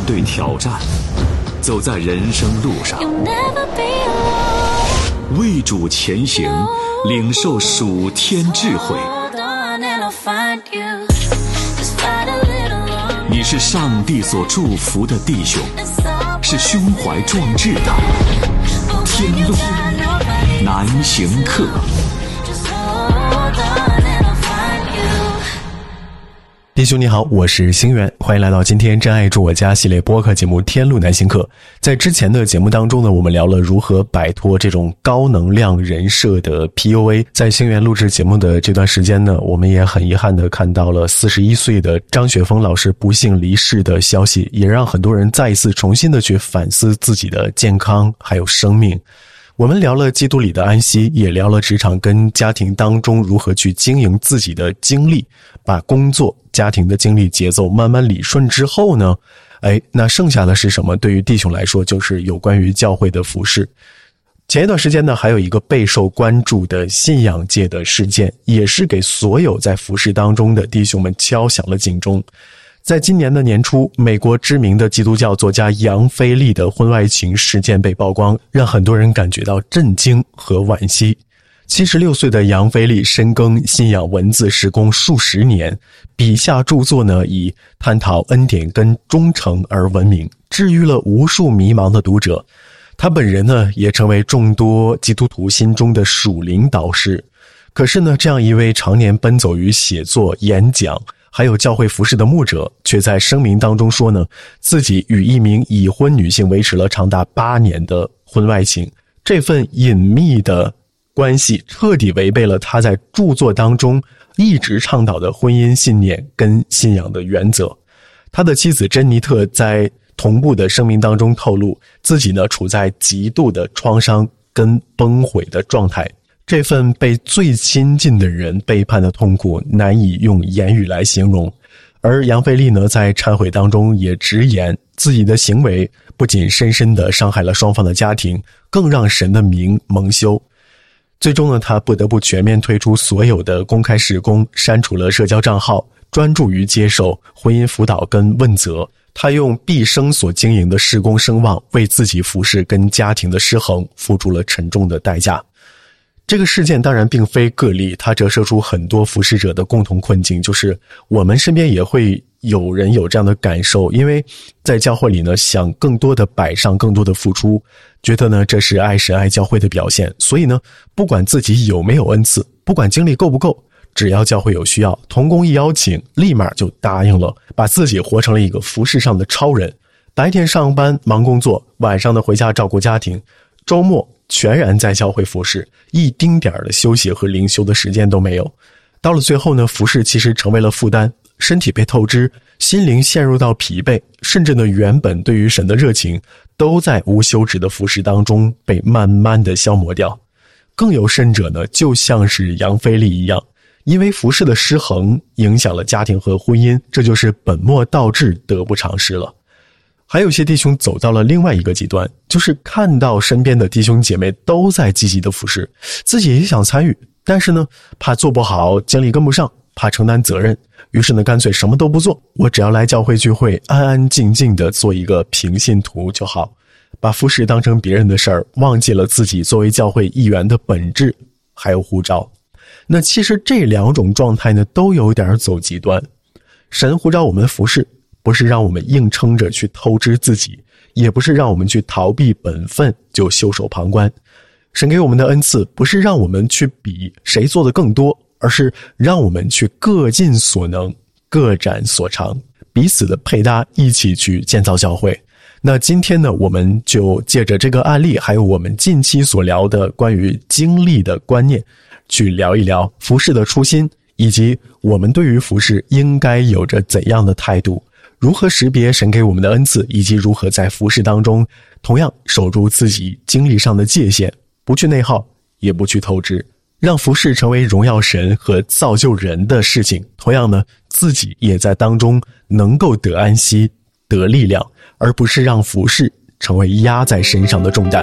对挑战，走在人生路上，为主前行，领受属天智慧。你是上帝所祝福的弟兄，是胸怀壮志的天路难行客。 弟兄你好，我是星源，欢迎来到今天真爱住我家系列播客节目天路难行客。在之前的节目当中呢，我们聊了如何摆脱这种高能量人设的 PUA。在星源录制节目的这段时间呢，我们也很遗憾地看到了41岁的张雪峰老师不幸离世的消息，也让很多人再一次重新的去反思自己的健康还有生命。我们聊了基督里的安息，也聊了职场跟家庭当中如何去经营自己的经历，把工作家庭的经历节奏慢慢理顺之后呢，那剩下的是什么？对于弟兄来说，就是有关于教会的服事。前一段时间呢，还有一个备受关注的信仰界的事件，也是给所有在服事当中的弟兄们敲响了警钟。在今年的年初，美国知名的基督教作家杨菲利的婚外情事件被曝光，让很多人感觉到震惊和惋惜。76岁的杨菲利深耕信仰文字事工数十年，笔下著作呢以探讨恩典跟忠诚而闻名，治愈了无数迷茫的读者。他本人呢也成为众多基督徒心中的属灵导师。可是呢，这样一位常年奔走于写作、演讲还有教会服事的牧者，却在声明当中说呢，自己与一名已婚女性维持了长达8年的婚外情。这份隐秘的关系彻底违背了他在著作当中一直倡导的婚姻信念跟信仰的原则。他的妻子珍妮特在同步的声明当中透露，自己呢处在极度的创伤跟崩毁的状态。这份被最亲近的人背叛的痛苦难以用言语来形容。而杨菲利呢，在忏悔当中也直言，自己的行为不仅深深地伤害了双方的家庭，更让神的名蒙羞。最终呢，他不得不全面退出所有的公开事工，删除了社交账号，专注于接受婚姻辅导跟问责。他用毕生所经营的事工声望，为自己服事跟家庭的失衡付出了沉重的代价。这个事件当然并非个例，它折射出很多服事者的共同困境，就是我们身边也会有人有这样的感受，因为在教会里呢，想更多的摆上更多的付出，觉得呢这是爱神爱教会的表现，所以呢不管自己有没有恩赐，不管精力够不够，只要教会有需要，同工一邀请，立马就答应了，把自己活成了一个服事上的超人。白天上班忙工作，晚上呢回家照顾家庭，周末全然在教会服事，一丁点的休息和灵修的时间都没有。到了最后呢，服事其实成为了负担，身体被透支，心灵陷入到疲惫，甚至呢原本对于神的热情都在无休止的服事当中被慢慢的消磨掉。更有甚者呢，就像是杨菲利一样，因为服事的失衡影响了家庭和婚姻，这就是本末倒置，得不偿失了。还有些弟兄走到了另外一个极端，就是看到身边的弟兄姐妹都在积极的服事，自己也想参与，但是呢怕做不好，精力跟不上，怕承担责任，于是呢干脆什么都不做，我只要来教会聚会，安安静静的做一个平信徒就好，把服事当成别人的事儿，忘记了自己作为教会一员的本质还有呼召。那其实这两种状态呢都有点走极端。神呼召我们服事，不是让我们硬撑着去透支自己，也不是让我们去逃避本分就袖手旁观。神给我们的恩赐不是让我们去比谁做的更多，而是让我们去各尽所能，各展所长，彼此的配搭，一起去建造教会。那今天呢，我们就借着这个案例，还有我们近期所聊的关于经历的观念，去聊一聊服事的初心，以及我们对于服事应该有着怎样的态度，如何识别神给我们的恩赐，以及如何在服事当中同样守住自己经历上的界限，不去内耗，也不去透支，让服事成为荣耀神和造就人的事情。同样呢，自己也在当中能够得安息，得力量，而不是让服事成为压在身上的重担。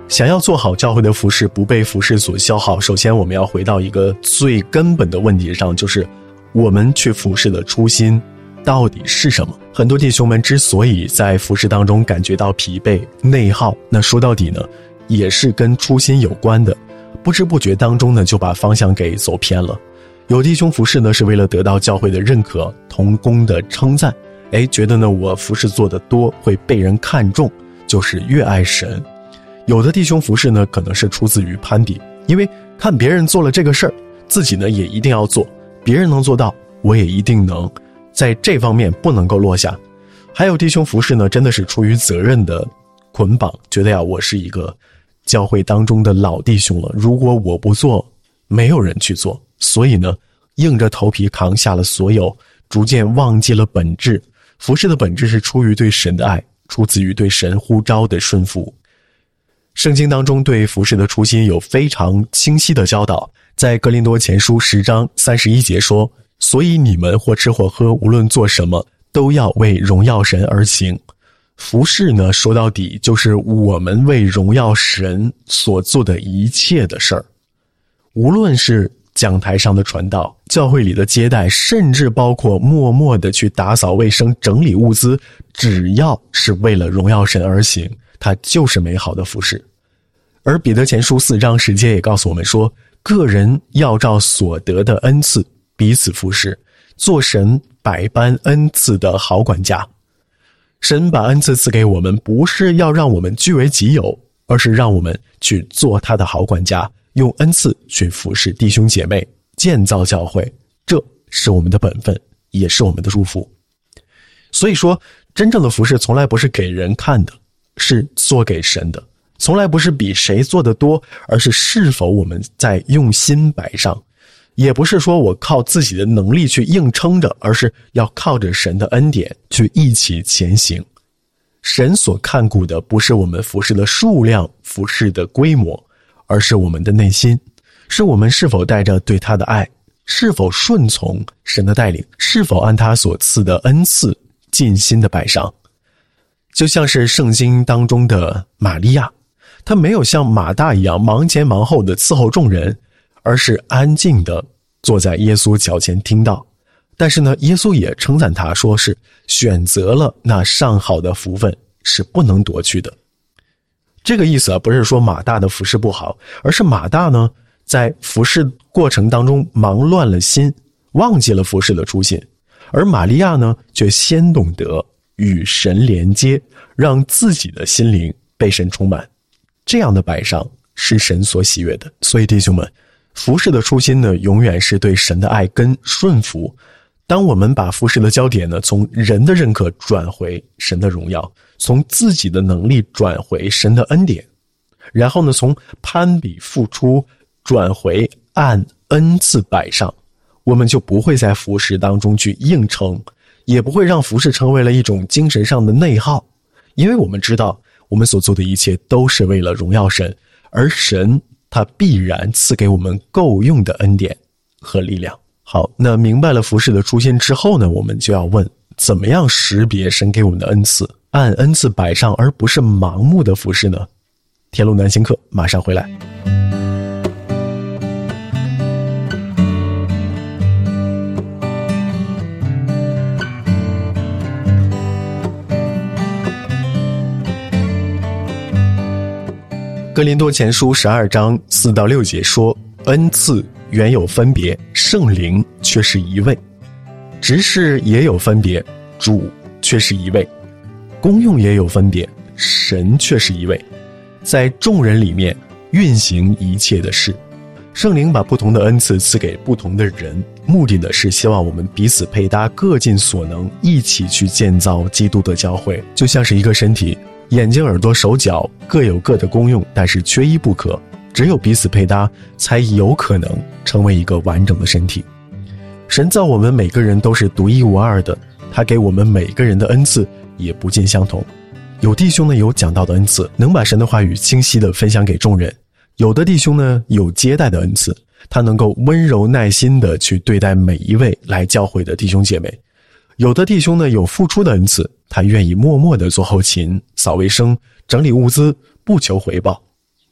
想要做好教会的服事，不被服事所消耗，首先我们要回到一个最根本的问题上，就是我们去服事的初心到底是什么？很多弟兄们之所以在服事当中感觉到疲惫、内耗，那说到底呢，也是跟初心有关的。不知不觉当中呢，就把方向给走偏了。有弟兄服事呢，是为了得到教会的认可、同工的称赞，觉得呢我服事做得多，会被人看重，就是越爱神。有的弟兄服事呢，可能是出自于攀比，因为看别人做了这个事儿，自己呢也一定要做，别人能做到，我也一定能，在这方面不能够落下。还有弟兄服事呢，真的是出于责任的捆绑，觉得我是一个教会当中的老弟兄了，如果我不做，没有人去做，所以呢，硬着头皮扛下了所有，逐渐忘记了本质。服事的本质是出于对神的爱，出自于对神呼召的顺服。圣经当中对服事的初心有非常清晰的教导，在哥林多前书10章31节说，所以你们或吃或喝，无论做什么，都要为荣耀神而行。服事呢，说到底就是我们为荣耀神所做的一切的事儿，无论是讲台上的传道，教会里的接待，甚至包括默默的去打扫卫生、整理物资，只要是为了荣耀神而行，它就是美好的服事。而彼得前书4章10节也告诉我们说，个人要照所得的恩赐彼此服事，做神百般恩赐的好管家。神把恩赐赐给我们，不是要让我们据为己有，而是让我们去做他的好管家，用恩赐去服侍弟兄姐妹，建造教会，这是我们的本分，也是我们的祝福。所以说，真正的服侍从来不是给人看的，是做给神的，从来不是比谁做得多，而是是否我们在用心摆上，也不是说我靠自己的能力去硬撑着，而是要靠着神的恩典去一起前行。神所看顾的不是我们服侍的数量、服侍的规模，而是我们的内心，是我们是否带着对他的爱，是否顺从神的带领，是否按他所赐的恩赐尽心的摆上。就像是圣经当中的玛利亚，她没有像马大一样忙前忙后的伺候众人，而是安静地坐在耶稣脚前听到。但是呢，耶稣也称赞他，说是选择了那上好的福分，是不能夺去的。这个意思不是说马大的服事不好，而是马大呢，在服事过程当中忙乱了心，忘记了服事的初心，而玛利亚呢，却先懂得与神连接，让自己的心灵被神充满。这样的摆上是神所喜悦的。所以弟兄们，服事的初心呢，永远是对神的爱跟顺服。当我们把服事的焦点呢，从人的认可转回神的荣耀，从自己的能力转回神的恩典，然后呢，从攀比付出转回按恩赐摆上，我们就不会在服事当中去硬撑，也不会让服事成为了一种精神上的内耗，因为我们知道我们所做的一切都是为了荣耀神，而神他必然赐给我们够用的恩典和力量。好，那明白了服事的初心之后呢，我们就要问，怎么样识别神给我们的恩赐，按恩赐摆上，而不是盲目的服事呢？天路南行课马上回来。哥林多前书12章4到6节说，恩赐原有分别，圣灵却是一位；执事也有分别，主却是一位；功用也有分别，神却是一位，在众人里面运行一切的事。圣灵把不同的恩赐赐给不同的人，目的的是希望我们彼此配搭，各尽所能，一起去建造基督的教会。就像是一个身体，眼睛、耳朵、手脚各有各的功用，但是缺一不可，只有彼此配搭，才有可能成为一个完整的身体。神造我们每个人都是独一无二的，他给我们每个人的恩赐也不尽相同。有弟兄呢有讲道的恩赐，能把神的话语清晰地分享给众人；有的弟兄呢有接待的恩赐，他能够温柔耐心地去对待每一位来教会的弟兄姐妹；有的弟兄呢有付出的恩赐，他愿意默默地做后勤、扫卫生、整理物资，不求回报。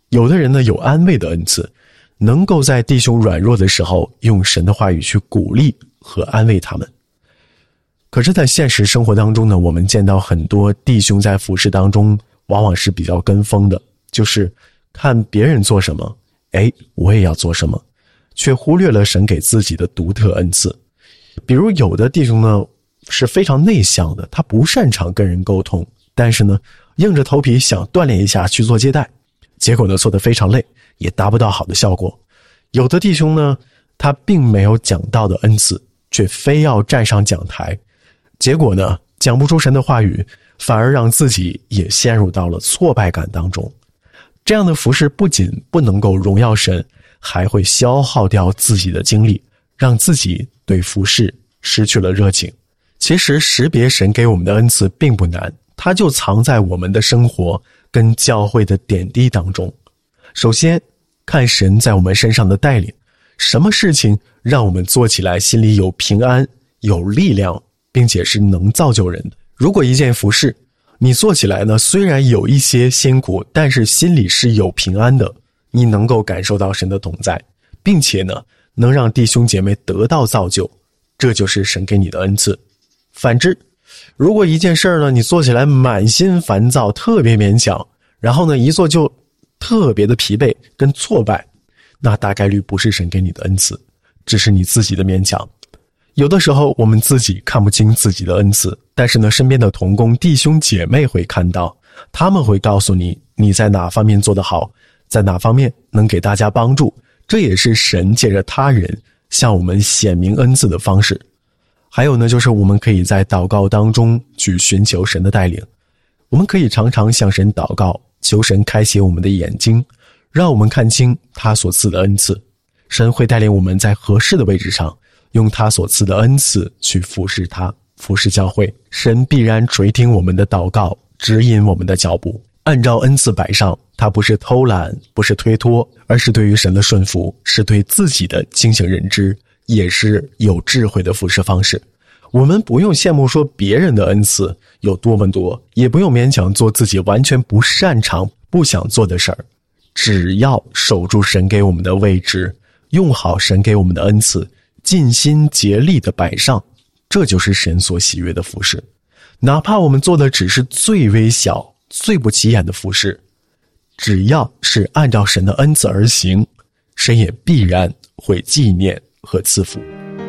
有的人呢有安慰的恩赐，能够在弟兄软弱的时候用神的话语去鼓励和安慰他们。可是在现实生活当中呢，我们见到很多弟兄在服事当中往往是比较跟风的，就是看别人做什么，我也要做什么，却忽略了神给自己的独特恩赐。比如有的弟兄呢是非常内向的，他不擅长跟人沟通，但是呢硬着头皮想锻炼一下去做接待，结果呢做得非常累，也达不到好的效果。有的弟兄呢他并没有讲道的恩赐，却非要站上讲台，结果呢讲不出神的话语，反而让自己也陷入到了挫败感当中。这样的服事不仅不能够荣耀神，还会消耗掉自己的精力，让自己对服事失去了热情。其实识别神给我们的恩赐并不难，它就藏在我们的生活跟教会的点滴当中。首先看神在我们身上的带领，什么事情让我们做起来心里有平安有力量，并且是能造就人的。如果一件服事你做起来呢虽然有一些辛苦，但是心里是有平安的，你能够感受到神的同在，并且呢能让弟兄姐妹得到造就，这就是神给你的恩赐。反之，如果一件事呢你做起来满心烦躁，特别勉强，然后呢一做就特别的疲惫跟挫败，那大概率不是神给你的恩赐，只是你自己的勉强。有的时候我们自己看不清自己的恩赐，但是呢身边的同工弟兄姐妹会看到，他们会告诉你你在哪方面做得好，在哪方面能给大家帮助，这也是神借着他人向我们显明恩赐的方式。还有呢就是我们可以在祷告当中去寻求神的带领，我们可以常常向神祷告，求神开启我们的眼睛，让我们看清他所赐的恩赐。神会带领我们在合适的位置上，用他所赐的恩赐去服侍他，服侍教会。神必然垂听我们的祷告，指引我们的脚步。按照恩赐摆上，它不是偷懒，不是推脱，而是对于神的顺服，是对自己的清醒认知，也是有智慧的服侍方式。我们不用羡慕说别人的恩赐有多么多，也不用勉强做自己完全不擅长不想做的事儿，只要守住神给我们的位置，用好神给我们的恩赐，尽心竭力的摆上，这就是神所喜悦的服事。哪怕我们做的只是最微小最不起眼的服事，只要是按照神的恩赐而行，神也必然会纪念和赐福。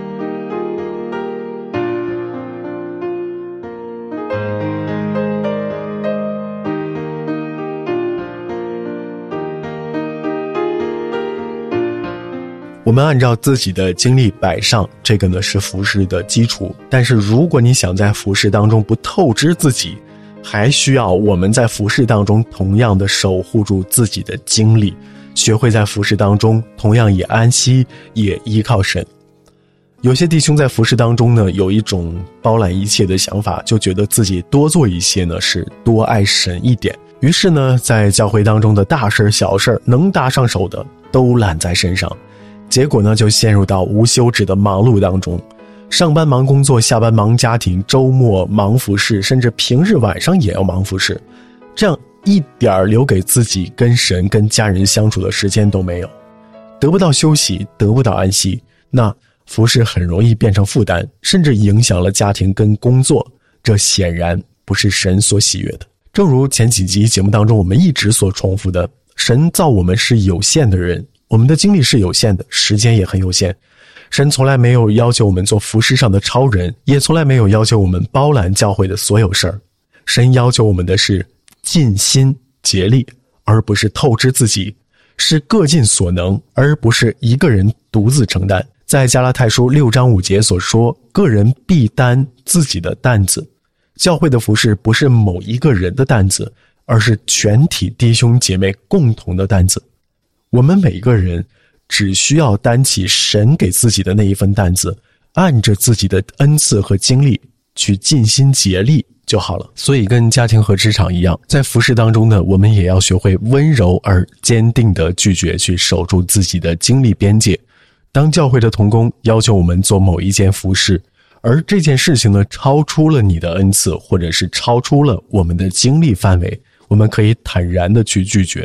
我们按照自己的精力摆上，这个呢是服事的基础。但是如果你想在服事当中不透支自己，还需要我们在服事当中同样的守护住自己的精力，学会在服事当中同样也安息，也依靠神。有些弟兄在服事当中呢有一种包揽一切的想法，就觉得自己多做一些呢是多爱神一点，于是呢在教会当中的大事小事能搭上手的都揽在身上，结果呢就陷入到无休止的忙碌当中，上班忙工作，下班忙家庭，周末忙服事，甚至平日晚上也要忙服事，这样一点留给自己跟神跟家人相处的时间都没有，得不到休息，得不到安息，那服事很容易变成负担，甚至影响了家庭跟工作，这显然不是神所喜悦的。正如前几集节目当中我们一直所重复的，神造我们是有限的人，我们的精力是有限的，时间也很有限。神从来没有要求我们做服事上的超人，也从来没有要求我们包揽教会的所有事儿。神要求我们的是尽心竭力，而不是透支自己，是各尽所能，而不是一个人独自承担。在加拉太书6章5节所说，个人必担自己的担子。教会的服事不是某一个人的担子，而是全体弟兄姐妹共同的担子。我们每一个人只需要担起神给自己的那一份担子，按着自己的恩赐和精力去尽心竭力就好了。所以跟家庭和职场一样，在服事当中呢，我们也要学会温柔而坚定地拒绝去守住自己的精力边界。当教会的同工要求我们做某一件服事，而这件事情呢超出了你的恩赐，或者是超出了我们的精力范围，我们可以坦然地去拒绝，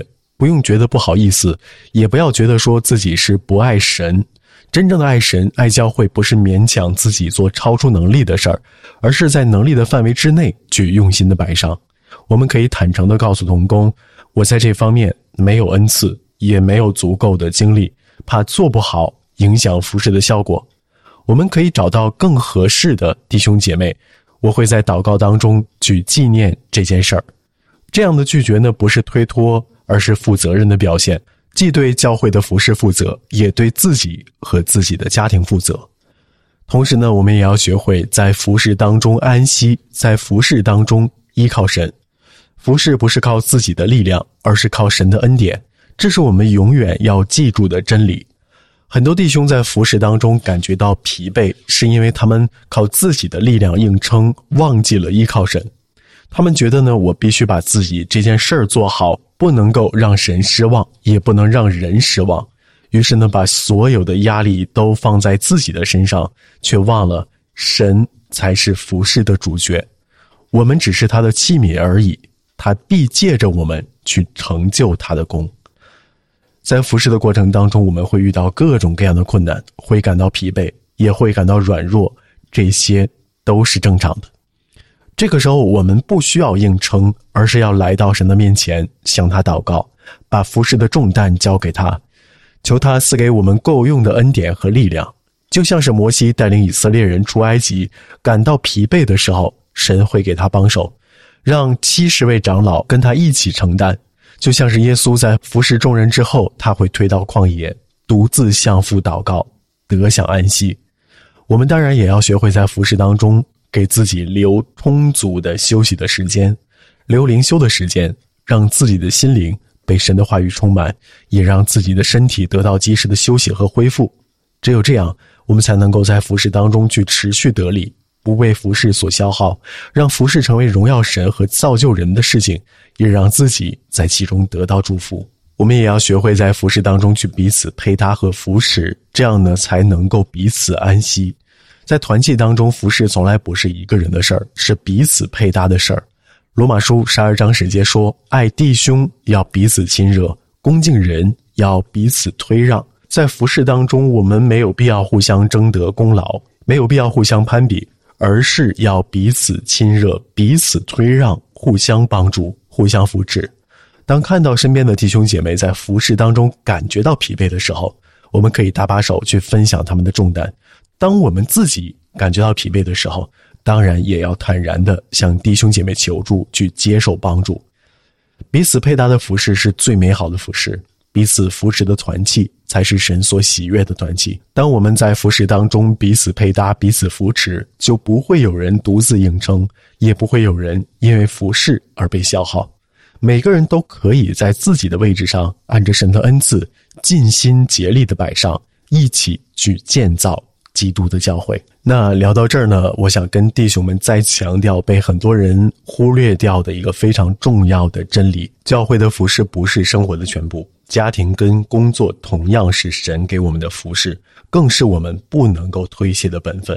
不用觉得不好意思，也不要觉得说自己是不爱神。真正的爱神、爱教会不是勉强自己做超出能力的事儿，而是在能力的范围之内去用心的摆上。我们可以坦诚地告诉同工，我在这方面没有恩赐，也没有足够的精力，怕做不好影响服事的效果。我们可以找到更合适的弟兄姐妹，我会在祷告当中去纪念这件事儿。这样的拒绝呢，不是推脱，而是负责任的表现，既对教会的服事负责，也对自己和自己的家庭负责。同时呢，我们也要学会在服事当中安息，在服事当中依靠神。服事不是靠自己的力量，而是靠神的恩典，这是我们永远要记住的真理。很多弟兄在服事当中感觉到疲惫，是因为他们靠自己的力量硬撑，忘记了依靠神。他们觉得呢，我必须把自己这件事儿做好，不能够让神失望，也不能让人失望。于是呢，把所有的压力都放在自己的身上，却忘了神才是服事的主角，我们只是他的器皿而已，他必借着我们去成就他的功。在服事的过程当中，我们会遇到各种各样的困难，会感到疲惫，也会感到软弱，这些都是正常的。这个时候我们不需要硬撑，而是要来到神的面前，向他祷告，把服事的重担交给他，求他赐给我们够用的恩典和力量。就像是摩西带领以色列人出埃及，感到疲惫的时候，神会给他帮手，让70位长老跟他一起承担。就像是耶稣在服侍众人之后，他会退到旷野，独自向父祷告，得享安息。我们当然也要学会在服侍当中给自己留充足的休息的时间，留灵修的时间，让自己的心灵被神的话语充满，也让自己的身体得到及时的休息和恢复。只有这样，我们才能够在服侍当中去持续得力，不为服侍所消耗，让服侍成为荣耀神和造就人的事情，也让自己在其中得到祝福。我们也要学会在服侍当中去彼此配搭和扶持，这样呢才能够彼此安息。在团契当中，服侍从来不是一个人的事儿，是彼此配搭的事儿。罗马书12章10节说，爱弟兄要彼此亲热，恭敬人要彼此推让。在服侍当中，我们没有必要互相争得功劳，没有必要互相攀比，而是要彼此亲热，彼此推让，互相帮助，互相扶持。当看到身边的弟兄姐妹在服侍当中感觉到疲惫的时候，我们可以搭把手去分享他们的重担。当我们自己感觉到疲惫的时候，当然也要坦然地向弟兄姐妹求助，去接受帮助。彼此配搭的服侍是最美好的服侍，彼此扶持的团契才是神所喜悦的团契。当我们在服侍当中彼此配搭，彼此扶持，就不会有人独自硬撑，也不会有人因为服侍而被消耗。每个人都可以在自己的位置上，按着神的恩赐，尽心竭力地摆上，一起去建造基督的教会。那聊到这儿呢，我想跟弟兄们再强调被很多人忽略掉的一个非常重要的真理：教会的服事不是生活的全部，家庭跟工作同样是神给我们的服事，更是我们不能够推卸的本分。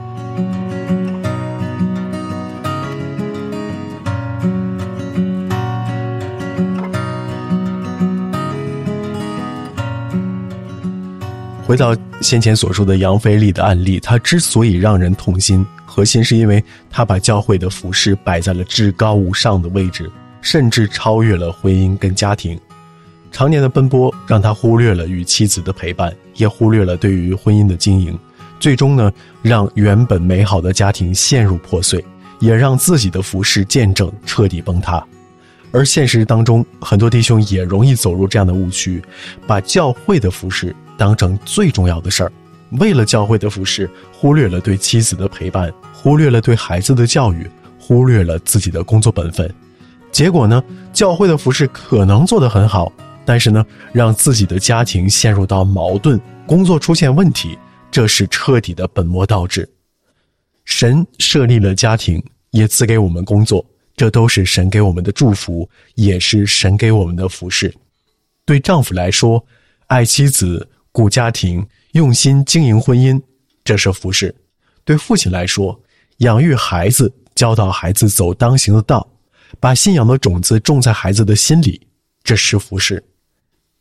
回到先前所说的杨腓力的案例，他之所以让人痛心，核心是因为他把教会的服事摆在了至高无上的位置，甚至超越了婚姻跟家庭。常年的奔波让他忽略了与妻子的陪伴，也忽略了对于婚姻的经营，最终呢，让原本美好的家庭陷入破碎，也让自己的服事见证彻底崩塌。而现实当中，很多弟兄也容易走入这样的误区，把教会的服事当成最重要的事儿，为了教会的服事，忽略了对妻子的陪伴，忽略了对孩子的教育，忽略了自己的工作本分。结果呢，教会的服事可能做得很好，但是呢，让自己的家庭陷入到矛盾，工作出现问题，这是彻底的本末倒置。神设立了家庭，也赐给我们工作，这都是神给我们的祝福，也是神给我们的服事。对丈夫来说，爱妻子，顾家庭，用心经营婚姻，这是服事；对父亲来说，养育孩子，教导孩子走当行的道，把信仰的种子种在孩子的心里，这是服事。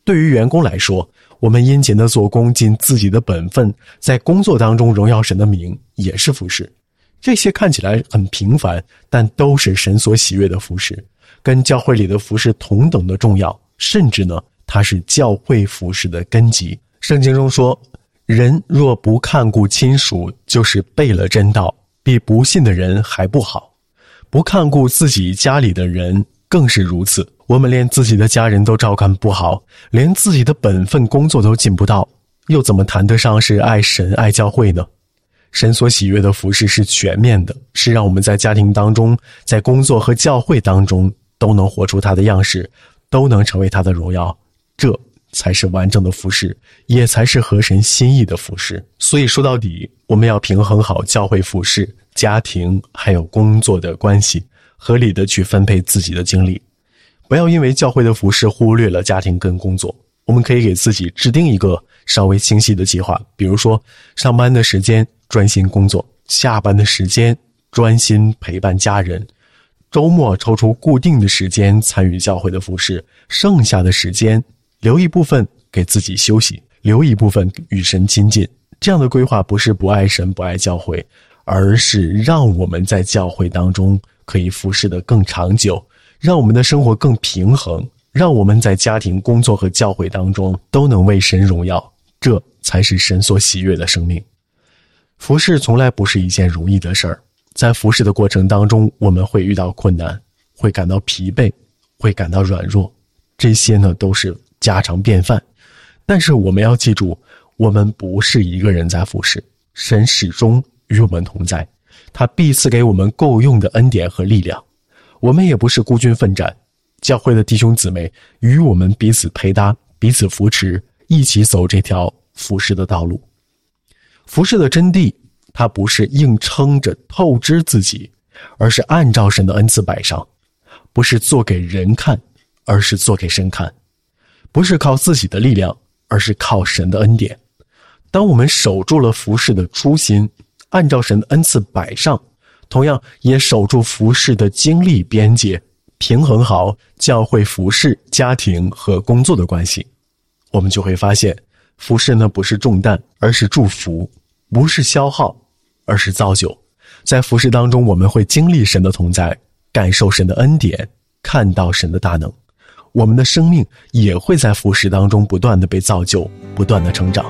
对于员工来说，我们殷勤的做工，尽自己的本分，在工作当中荣耀神的名，也是服事。这些看起来很平凡，但都是神所喜悦的服事，跟教会里的服事同等的重要，甚至呢，它是教会服事的根基。圣经中说，人若不看顾亲属，就是背了真道，比不信的人还不好。不看顾自己家里的人更是如此。我们连自己的家人都照看不好，连自己的本分工作都尽不到，又怎么谈得上是爱神爱教会呢？神所喜悦的服事是全面的，是让我们在家庭当中，在工作和教会当中都能活出他的样式，都能成为他的荣耀，这才是完整的服事，也才是合神心意的服事。所以说到底，我们要平衡好教会服事、家庭还有工作的关系，合理的去分配自己的精力，不要因为教会的服事忽略了家庭跟工作。我们可以给自己制定一个稍微清晰的计划，比如说上班的时间专心工作，下班的时间专心陪伴家人，周末抽出固定的时间参与教会的服事，剩下的时间留一部分给自己休息，留一部分与神亲近。这样的规划不是不爱神不爱教会，而是让我们在教会当中可以服事得更长久，让我们的生活更平衡，让我们在家庭、工作和教会当中都能为神荣耀，这才是神所喜悦的生命。服事从来不是一件容易的事儿，在服事的过程当中，我们会遇到困难，会感到疲惫，会感到软弱，这些呢都是家常便饭。但是我们要记住，我们不是一个人在服事，神始终与我们同在，他必赐给我们够用的恩典和力量。我们也不是孤军奋战，教会的弟兄姊妹与我们彼此配搭，彼此扶持，一起走这条服事的道路。服事的真谛，它不是硬撑着透支自己，而是按照神的恩赐摆上，不是做给人看，而是做给神看，不是靠自己的力量，而是靠神的恩典。当我们守住了服事的初心，按照神的恩赐摆上，同样也守住服事的精力边界，平衡好教会服事、家庭和工作的关系，我们就会发现，服事呢不是重担，而是祝福；不是消耗，而是造就。在服事当中，我们会经历神的同在，感受神的恩典，看到神的大能。我们的生命也会在服事当中不断的被造就，不断的成长。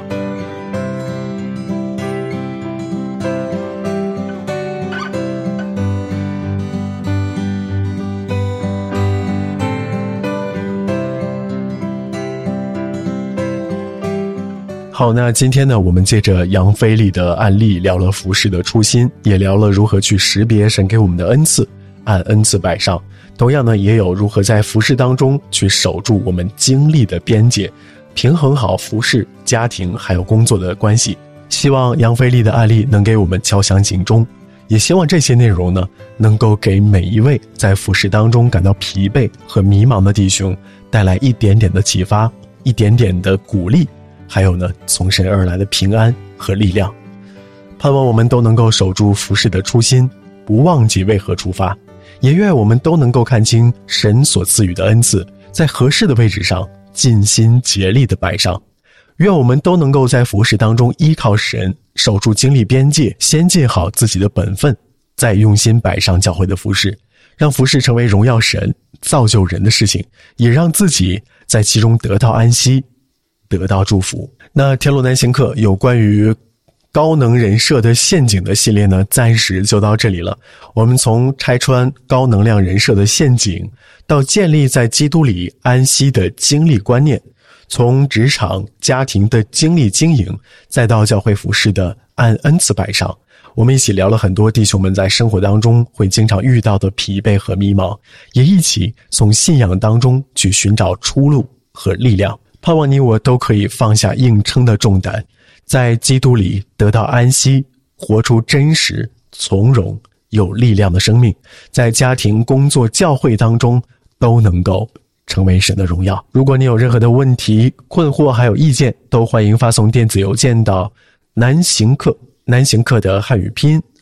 好，那今天呢，我们借着杨飞利的案例聊了服事的初心，也聊了如何去识别神给我们的恩赐，按恩赐摆上。同样呢，也有如何在服事当中去守住我们精力的边界，平衡好服事、家庭还有工作的关系。希望杨飞利的案例能给我们敲响警钟，也希望这些内容呢，能够给每一位在服事当中感到疲惫和迷茫的弟兄带来一点点的启发，一点点的鼓励，还有呢，从神而来的平安和力量。盼望我们都能够守住服事的初心，不忘记为何出发，也愿我们都能够看清神所赐予的恩赐，在合适的位置上尽心竭力的摆上。愿我们都能够在服事当中依靠神，守住精力边界，先尽好自己的本分，再用心摆上教会的服事，让服事成为荣耀神、造就人的事情，也让自己在其中得到安息，得到祝福。那天路南行课有关于高能人设的陷阱的系列呢，暂时就到这里了。我们从拆穿高能量人设的陷阱，到建立在基督里安息的经历观念，从职场、家庭的经历经营，再到教会服事的按恩赐摆上，我们一起聊了很多弟兄们在生活当中会经常遇到的疲惫和迷茫，也一起从信仰当中去寻找出路和力量。盼望你我都可以放下硬撑的重担，在基督里得到安息，活出真实、从容、有力量的生命，在家庭、工作、教会当中都能够成为神的荣耀。如果你有任何的问题、困惑还有意见，都欢迎发送电子邮件到南行客的汉语拼音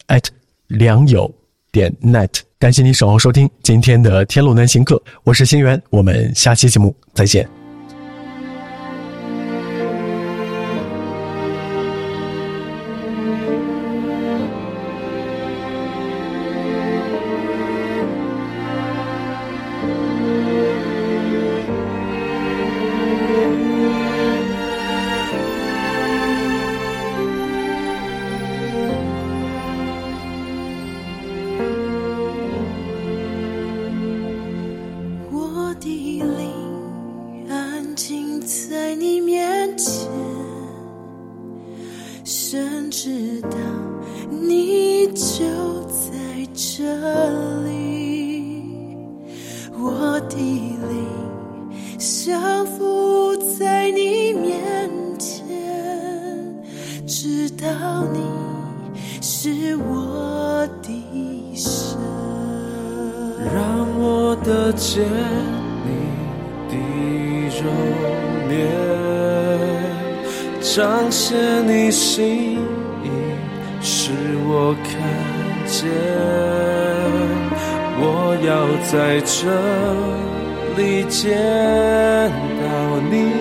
@良友.net。感谢你守候收听今天的天路南行客，我是星源，我们下期节目再见。 这里，我的灵降服在你面前，知道你是我的神， 让我得见你的容颜，彰显你心意，使我看见，我要在这里见到你，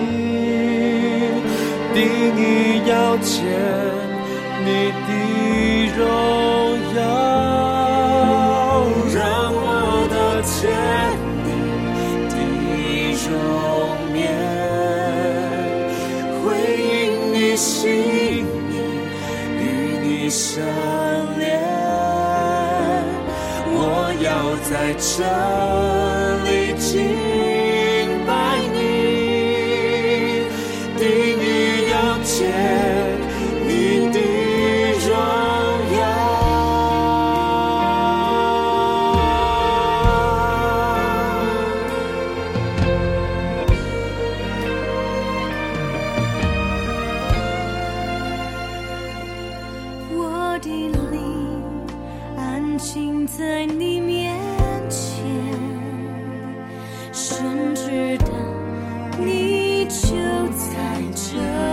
定义要见你的荣耀，让我得见你的容颜，回应你心意，与你相连，我要在这里敬拜你，定义要见你的荣耀。 我的灵安静在你面前，深知道你就在这